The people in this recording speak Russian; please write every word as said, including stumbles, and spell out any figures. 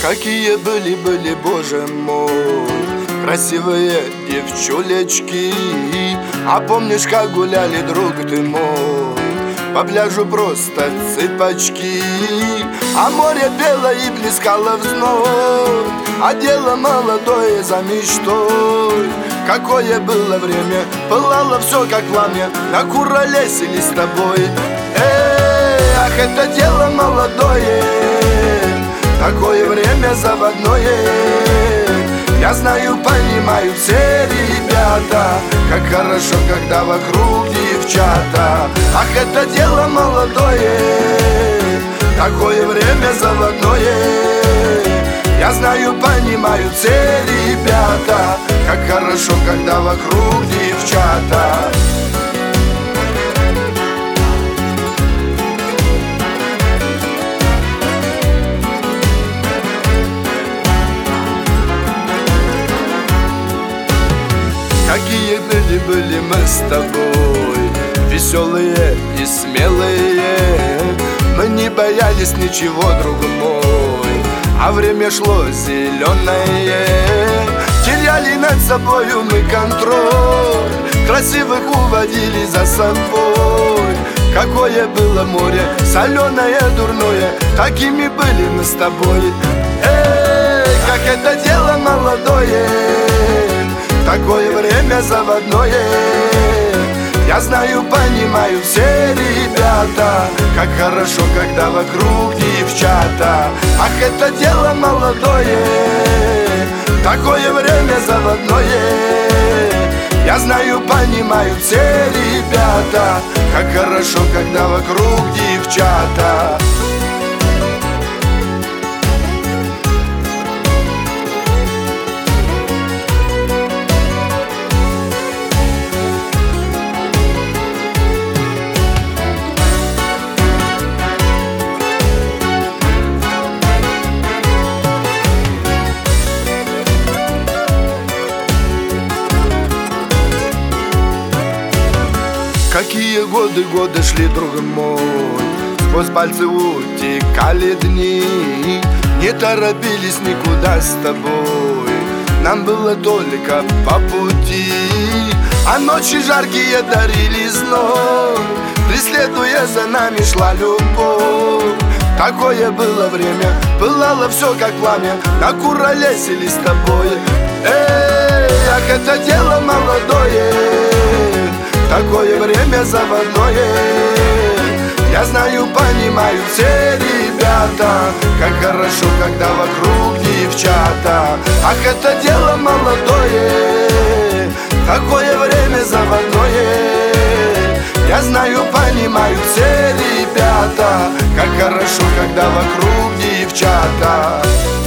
Какие были-были, боже мой, красивые девчулечки. А помнишь, как гуляли, друг ты мой, по пляжу просто цыпочки. А море пело и плескало в зной, а дело молодое за мечтой. Какое было время, пылало все как пламя, накуролесили с тобой. Эй, ах, это дело молодое, такое время заводное. Я знаю, понимаю все ребята, как хорошо, когда вокруг девчата. Ах, это дело молодое, такое время заводное. Я знаю, понимаю все ребята, как хорошо, когда вокруг девчата. Какие были-были мы с тобой, веселые и смелые. Мы не боялись ничего, друг мой, а время шло зеленое. Теряли над собою мы контроль, красивых уводили за собой. Какое было море, соленое, дурное, такими были мы с тобой. Эй, как это дело молодое, такое время заводное. Я знаю, понимаю все ребята, как хорошо, когда вокруг девчата. Ах, это дело молодое, такое время заводное. Я знаю, понимаю все ребята, как хорошо, когда вокруг девчата. Какие годы, годы шли, друг мой, сквозь пальцы утекали дни. Не торопились никуда с тобой, нам было только по пути. А ночи жаркие дарили зной, преследуя за нами шла любовь. Такое было время, пылало все как пламя, накуролесили с тобой. Эй, ах, это дело молодое, такое время заводное. Я знаю, понимаю все ребята, как хорошо, когда вокруг девчата. Ах, это дело молодое, такое время заводное. Я знаю, понимаю все ребята, как хорошо, когда вокруг девчата.